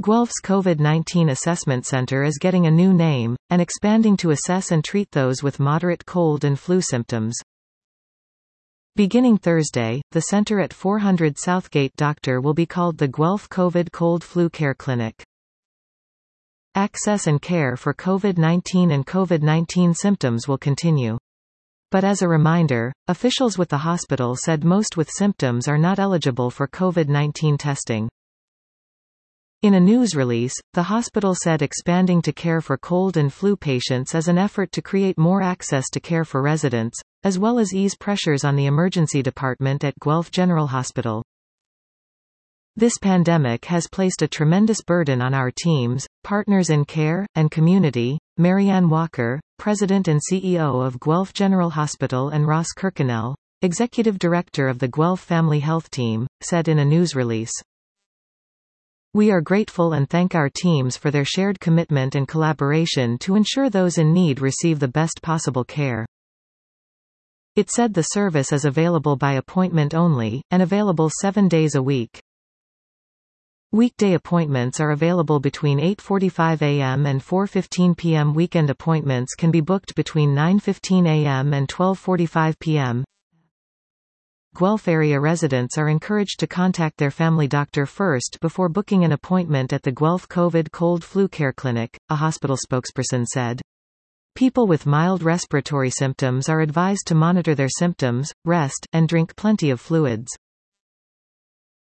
Guelph's COVID-19 Assessment Center is getting a new name, and expanding to assess and treat those with moderate cold and flu symptoms. Beginning Thursday, the center at 400 Southgate Doctor will be called the Guelph COVID Cold Flu Care Clinic. Access and care for COVID-19 and COVID-19 symptoms will continue. But as a reminder, officials with the hospital said most with symptoms are not eligible for COVID-19 testing. In a news release, the hospital said expanding to care for cold and flu patients is an effort to create more access to care for residents, as well as ease pressures on the emergency department at Guelph General Hospital. This pandemic has placed a tremendous burden on our teams, partners in care, and community, Marianne Walker, President and CEO of Guelph General Hospital, and Ross Kirkconnell, Executive Director of the Guelph Family Health Team, said in a news release. We are grateful and thank our teams for their shared commitment and collaboration to ensure those in need receive the best possible care. It said the service is available by appointment only, and available 7 days a week. Weekday appointments are available between 8:45 a.m. and 4:15 p.m. Weekend appointments can be booked between 9:15 a.m. and 12:45 p.m. Guelph area residents are encouraged to contact their family doctor first before booking an appointment at the Guelph COVID Cold Flu Care Clinic, a hospital spokesperson said. People with mild respiratory symptoms are advised to monitor their symptoms, rest, and drink plenty of fluids.